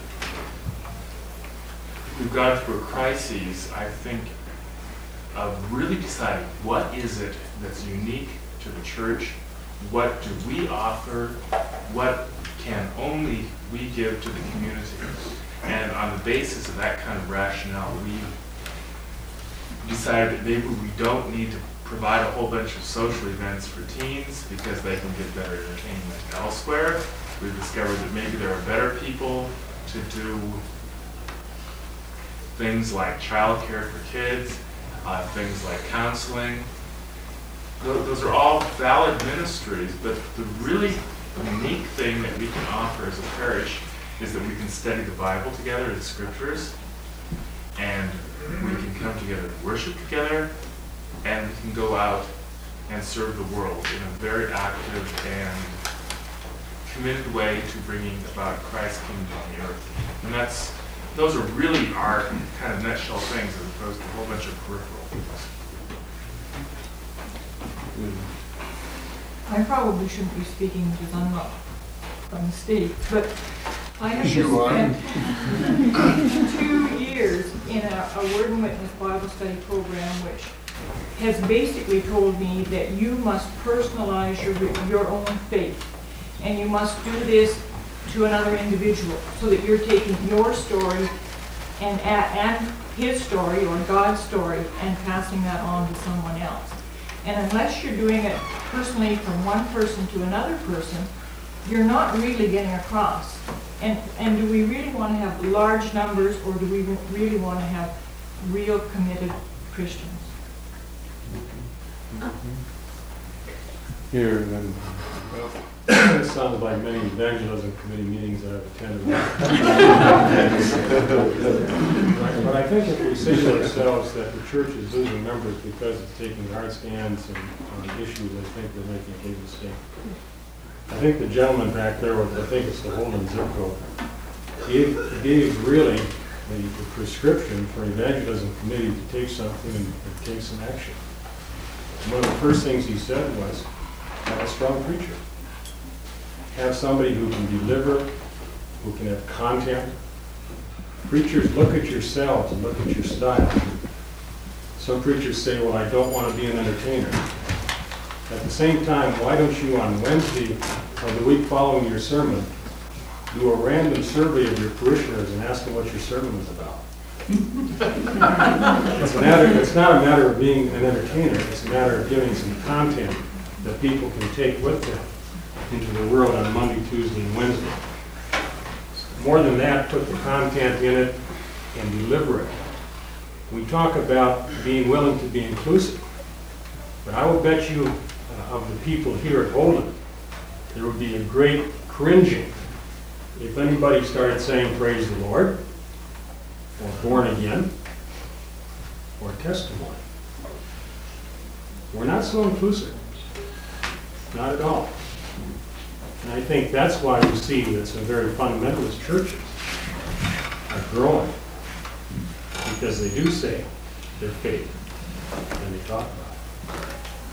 We've gone through a crisis, I think, of really deciding what is it that's unique to the church? What do we offer? What can only we give to the community? And on the basis of that kind of rationale, we decided that maybe we don't need to provide a whole bunch of social events for teens because they can get better entertainment elsewhere. We've discovered that maybe there are better people to do things like childcare for kids, uh, things like counseling. Those, those are all valid ministries, but the really unique thing that we can offer as a parish is that we can study the Bible together, the scriptures, and we can come together and worship together, and we can go out and serve the world in a very active and committed way to bringing about Christ's kingdom on the earth. And that's, those are really our kind of nutshell things as opposed to a whole bunch of peripheral things. I probably shouldn't be speaking because I'm not from the state, but I have just You are. spent two years in a, a Word and Witness Bible study program, which has basically told me that you must personalize your, your own faith. And you must do this to another individual, so that you're taking your story and, and his story, or God's story, and passing that on to someone else. And unless you're doing it personally from one person to another person, you're not really getting across. And, and do we really want to have large numbers, or do we really want to have real committed Christians? Here, and then. Well, it sounds like many evangelism committee meetings that I've attended. But I think if we say to ourselves that the church is losing members because it's taking hard stands and on issues, I think we're making a big mistake. I think the gentleman back there, with I think it's the Holden zip code, gave, gave really the, the prescription for evangelism committee to take something and, and take some action. And one of the first things he said was, have a strong preacher. Have somebody who can deliver, who can have content. Preachers, look at yourselves and look at your style. Some preachers say, well, I don't want to be an entertainer. At the same time, why don't you on Wednesday of the week following your sermon do a random survey of your parishioners and ask them what your sermon was about. It's a matter, it's not a matter of being an entertainer, it's a matter of giving some content that people can take with them into the world on Monday, Tuesday, and Wednesday. More than that, put the content in it and deliver it. We talk about being willing to be inclusive, but I will bet you uh, of the people here at Holden, there would be a great cringing if anybody started saying praise the Lord, or born again, or testimony. We're not so inclusive. Not at all. And I think that's why we see that some very fundamentalist churches are growing, because they do say their faith and they talk about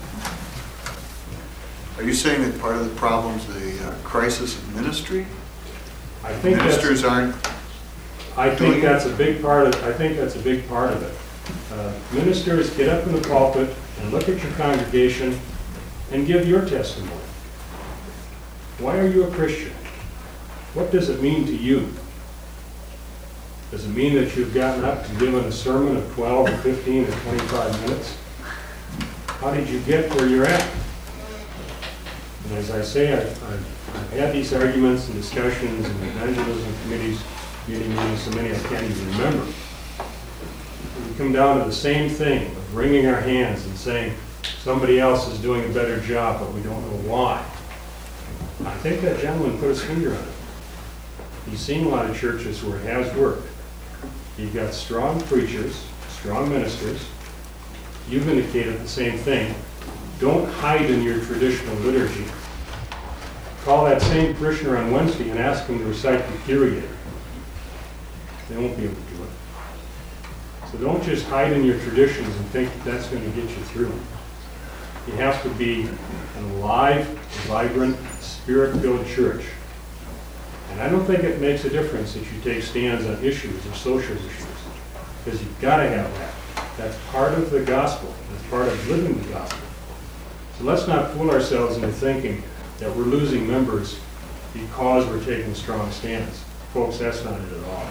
it. Are you saying that part of the problem is the uh, crisis of ministry? I think Ministers that's, aren't I think doing that's it? a big part of, I think that's a big part of it. Uh, ministers get up in the pulpit and look at your congregation and give your testimony. Why are you a Christian? What does it mean to you? Does it mean that you've gotten up to giving a sermon of twelve or fifteen or twenty-five minutes? How did you get where you're at? And as I say, I've, I've, I've had these arguments and discussions and evangelism committees, meeting meetings, so many I can't even remember. We come down to the same thing of wringing our hands and saying somebody else is doing a better job, but we don't know why. I think that gentleman put his finger on it. He's seen a lot of churches where it has worked. You've got strong preachers, strong ministers. You've indicated the same thing. Don't hide in your traditional liturgy. Call that same parishioner on Wednesday and ask him to recite the Kyrie. They won't be able to do it. So don't just hide in your traditions and think that that's going to get you through. You have to be an alive, vibrant, spirit-filled church. And I don't think it makes a difference that you take stands on issues or social issues, because you've got to have that. That's part of the gospel. That's part of living the gospel. So let's not fool ourselves into thinking that we're losing members because we're taking strong stands. Folks, that's not it at all.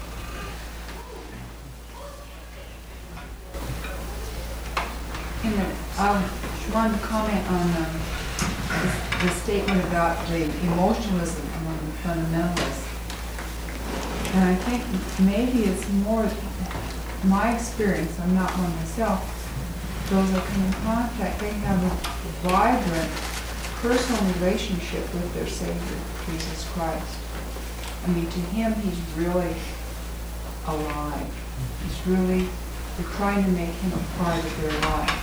I wanted to comment on um, the, the statement about the emotionalism among the fundamentalists. And I think maybe it's more my experience, I'm not one myself, those that come in contact, they have a vibrant personal relationship with their Savior, Jesus Christ. I mean, to him, he's really alive. He's really, they're trying to make him a part of their life.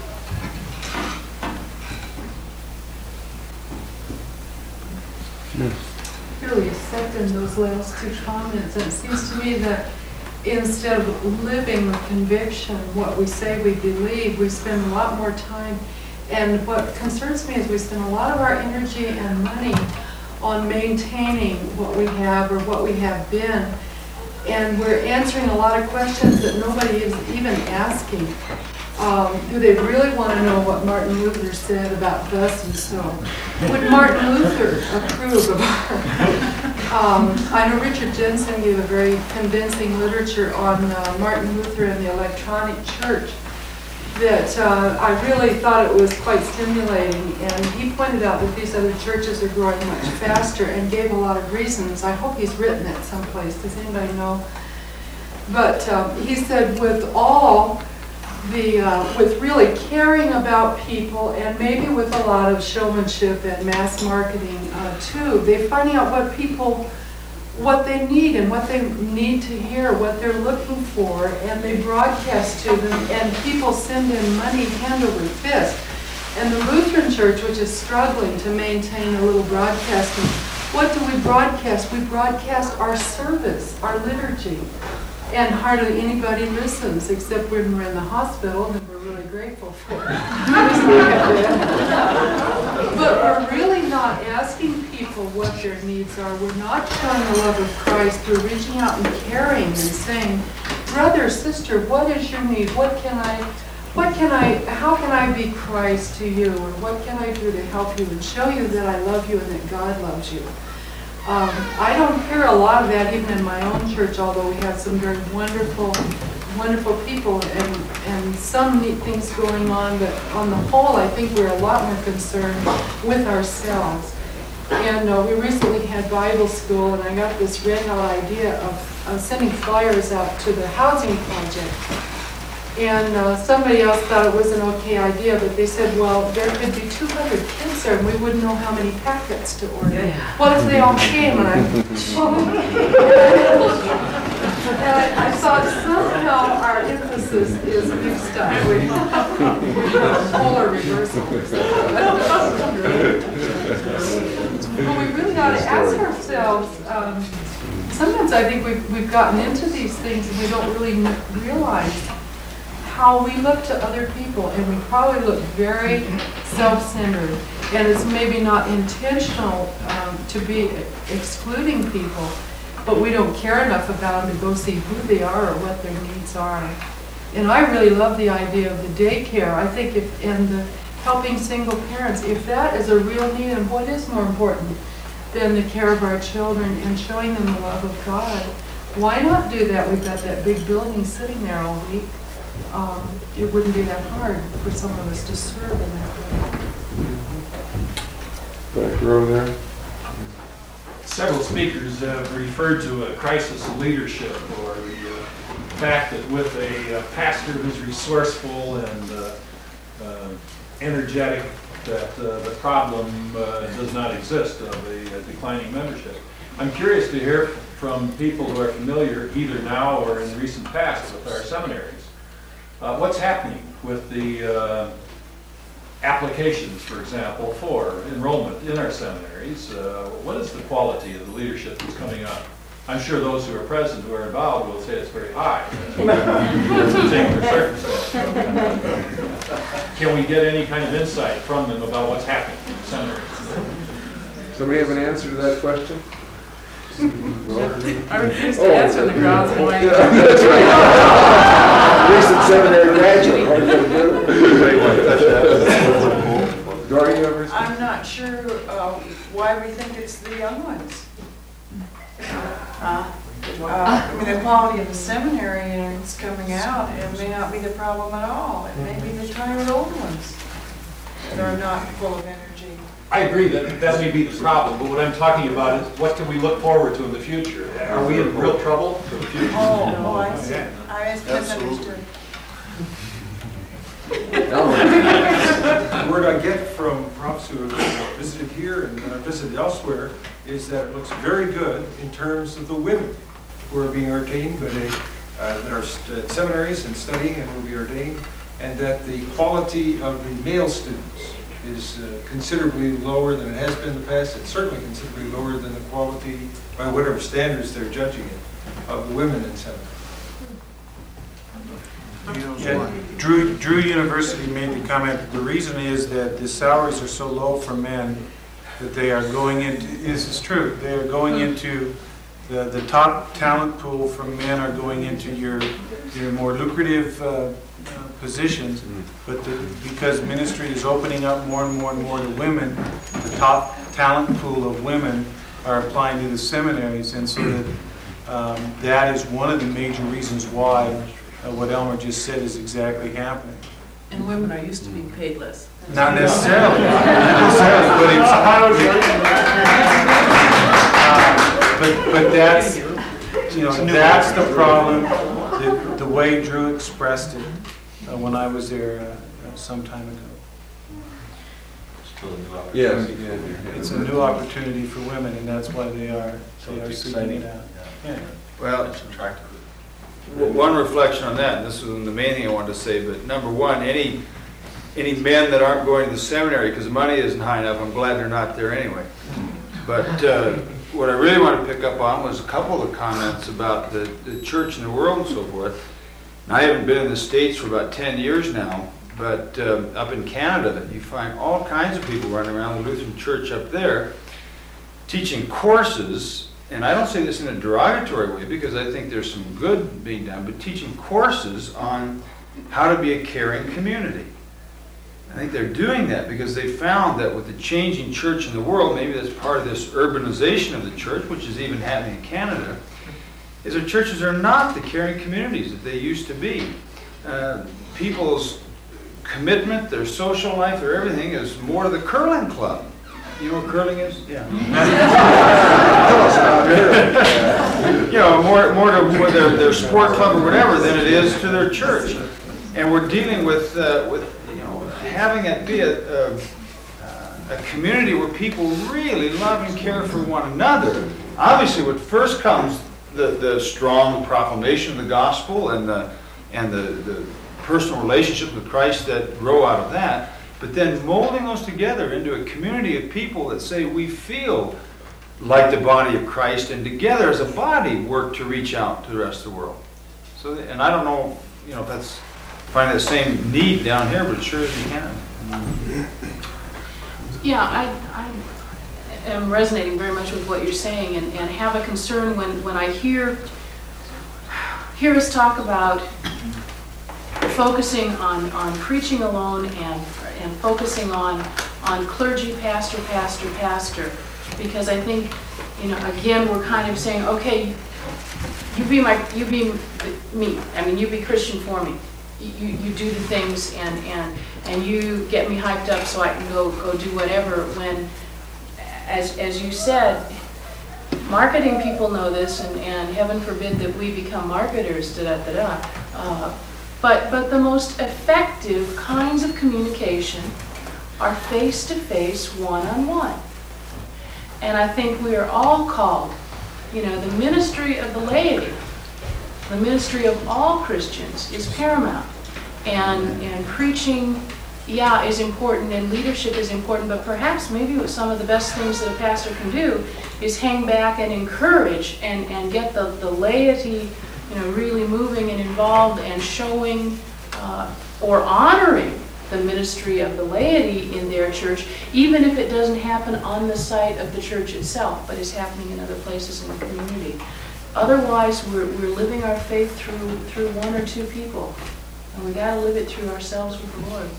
Really second those last two comments. It seems to me that instead of living with conviction what we say we believe, we spend a lot more time, and what concerns me is we spend a lot of our energy and money on maintaining what we have or what we have been, and we're answering a lot of questions that nobody is even asking. Um, do they really want to know what Martin Luther said about thus and so? Would Martin Luther approve of our... Um, I know Richard Jensen gave a very convincing literature on uh, Martin Luther and the electronic church that uh, I really thought it was quite stimulating, and he pointed out that these other churches are growing much faster and gave a lot of reasons. I hope he's written it someplace. Does anybody know? But um, he said with all the, uh, with really caring about people and maybe with a lot of showmanship and mass marketing uh, too, they're finding out what people, what they need and what they need to hear, what they're looking for, and they broadcast to them, and people send in money hand over fist. And the Lutheran Church, which is struggling to maintain a little broadcasting, what do we broadcast? We broadcast our service, our liturgy. And hardly anybody listens, except when we're in the hospital, and we're really grateful for it. But we're really not asking people what their needs are. We're not showing the love of Christ. We're reaching out and caring and saying, brother, sister, what is your need? What can I, what can I, how can I be Christ to you? Or what can I do to help you and show you that I love you and that God loves you? Um, I don't hear a lot of that even in my own church, although we have some very wonderful, wonderful people and, and some neat things going on, but on the whole, I think we're a lot more concerned with ourselves. And uh, we recently had Bible school, and I got this red hot idea of uh, sending flyers out to the housing project. And uh, somebody else thought it was an okay idea, but they said, well, there could be two hundred kids there, and we wouldn't know how many packets to order. Yeah. What if they all came? And I, and I, I thought somehow our emphasis is mixed up. We polar reversal. Well, we really ought to ask ourselves, um, sometimes I think we've, we've gotten into these things and we don't really realize how we look to other people, and we probably look very self-centered. And it's maybe not intentional um, to be excluding people, but we don't care enough about them to go see who they are or what their needs are. And I really love the idea of the daycare. I think if, and the helping single parents, if that is a real need, and what is more important than the care of our children and showing them the love of God, why not do that? We've got that big building sitting there all week. Um, it wouldn't be that hard for some of us to serve in that way. Back row there. Several speakers have referred to a crisis of leadership, or the uh, fact that with a uh, pastor who's resourceful and uh, uh, energetic, that uh, the problem uh, does not exist of a, a declining membership. I'm curious to hear from people who are familiar, either now or in the recent past, with our seminaries. Uh, what's happening with the uh, applications, for example, for enrollment in our seminaries? Uh, what is the quality of the leadership that's coming up? I'm sure those who are present, who are involved, will say it's very high. Can we get any kind of insight from them about what's happening in the seminaries? Somebody have an answer to that question? I refuse to answer the grounds of my... Recent seminary graduate. Dory, you ever? I'm not sure uh, why we think it's the young ones. Uh, uh, I mean, the quality of the seminary is coming out, and it may not be the problem at all. It may be the tired old ones that are not full of energy. I agree that that may be the problem, but what I'm talking about is what can we look forward to in the future? Are we in real trouble for the future? Oh, no, I see. I misunderstood. The word I get from profs who have visited here and uh, visited elsewhere is that it looks very good in terms of the women who are being ordained, but they, uh, that are at seminaries and studying and will be ordained, and that the quality of the male students is uh, considerably lower than it has been in the past. It's certainly considerably lower than the quality, by whatever standards they're judging it, of the women in seminary. Yeah, Drew, Drew University made the comment that the reason is that the salaries are so low for men that they are going into, this is true, they are going into, the, the top talent pool from men are going into your, your more lucrative uh, uh, positions, but the, because ministry is opening up more and more and more to women, the top talent pool of women are applying to the seminaries, and so that um, that is one of the major reasons why Uh, what Elmer just said is exactly happening. And women are used to being paid less. Not necessarily, not necessarily, but it's, uh, but, but that's, you know, that's the problem, the, the way Drew expressed it uh, when I was there uh, some time ago. Yes. It's a new opportunity for women, and that's why they are, they are seeking it out. Yeah. Well, one reflection on that, and this was the main thing I wanted to say, but number one, any any men that aren't going to the seminary because the money isn't high enough, I'm glad they're not there anyway. But uh, what I really want to pick up on was a couple of the comments about the, the church in the world and so forth. And I haven't been in the States for about ten years now, but um, up in Canada, you find all kinds of people running around the Lutheran church up there teaching courses. And I don't say this in a derogatory way because I think there's some good being done, but teaching courses on how to be a caring community. I think they're doing that because they found that with the changing church in the world, maybe that's part of this urbanization of the church, which is even happening in Canada, is that churches are not the caring communities that they used to be. Uh, people's commitment, their social life, their everything is more to the curling club. You know what curling is? Yeah. You know, more, more to their, their sport club or whatever than it is to their church. And we're dealing with, uh, with you know, having it be a, a, a community where people really love and care for one another. Obviously, what first comes, the, the strong proclamation of the gospel and the, and the, the personal relationships with Christ that grow out of that. But then molding those together into a community of people that say we feel like the body of Christ and together as a body work to reach out to the rest of the world. So, and I don't know, you know, if that's finding the same need down here, but sure as you can. Yeah, I, I am resonating very much with what you're saying, and, and have a concern when, when I hear, hear us talk about focusing on, on preaching alone and and focusing on on clergy, pastor, pastor, pastor, because I think, you know, again, we're kind of saying, okay, you be my, you be me. I mean, you be Christian for me. You you do the things and and and you get me hyped up so I can go go do whatever. When, as as you said, marketing people know this, and and heaven forbid that we become marketers. Da da da da. Uh, But, but the most effective kinds of communication are face-to-face, one-on-one. And I think we are all called, you know, the ministry of the laity, the ministry of all Christians is paramount. And, and preaching, yeah, is important, and leadership is important, but perhaps maybe some of the best things that a pastor can do is hang back and encourage and, and get the, the laity, you know, really moving and involved and showing uh, or honoring the ministry of the laity in their church, even if it doesn't happen on the site of the church itself, but is happening in other places in the community. Otherwise, we're, we're living our faith through through one or two people, and we got to live it through ourselves with the Lord.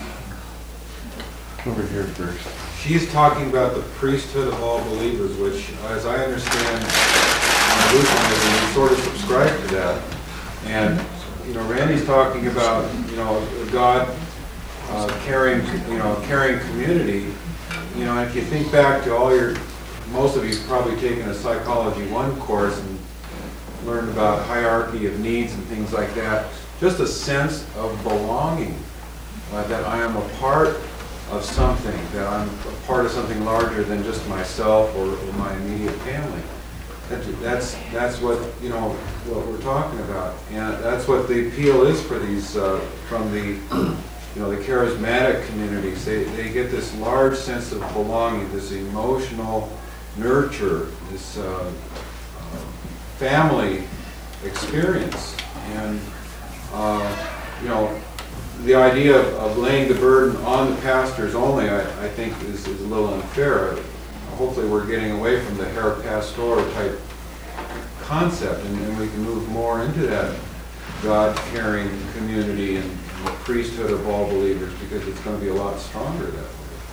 Over here first. She's talking about the priesthood of all believers, which, as I understand, Lutheranism, we sort of subscribe to that. And, you know, Randy's talking about, you know, a God uh, caring, you know, caring community. You know, if you think back to all your, most of you've probably taken a Psychology one course and learned about hierarchy of needs and things like that. Just a sense of belonging, uh, that I am a part of something, that I'm a part of something larger than just myself or, or my immediate family. That's that's what, you know, what we're talking about, and that's what the appeal is for these uh, from the, you know, the charismatic communities. They they get this large sense of belonging, this emotional nurture, this uh, family experience, and uh, you know, the idea of, of laying the burden on the pastors only, I, I think, is, is a little unfair. Hopefully we're getting away from the hair pastor type concept, and, and we can move more into that God-caring community and the priesthood of all believers, because it's going to be a lot stronger that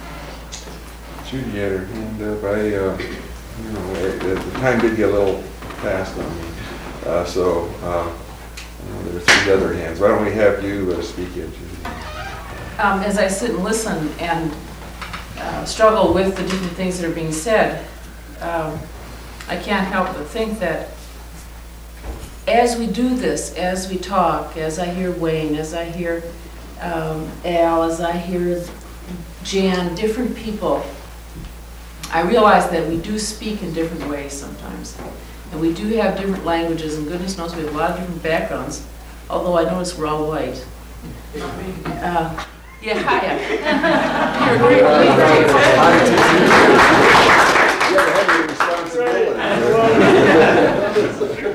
way. Judy had her hand up. I, uh, you know, the, the time did get a little fast on me, uh, so uh, there were three other hands. Why don't we have you uh, speak in, Judy? Um, as I sit and listen and Uh, struggle with the different things that are being said, um, I can't help but think that as we do this, as we talk, as I hear Wayne, as I hear um, Al, as I hear Jan, different people, I realize that we do speak in different ways sometimes. And we do have different languages, and goodness knows we have a lot of different backgrounds, although I notice we're all white. Uh, Yeah, hiya. You're a great leader. You have a heavy responsibility.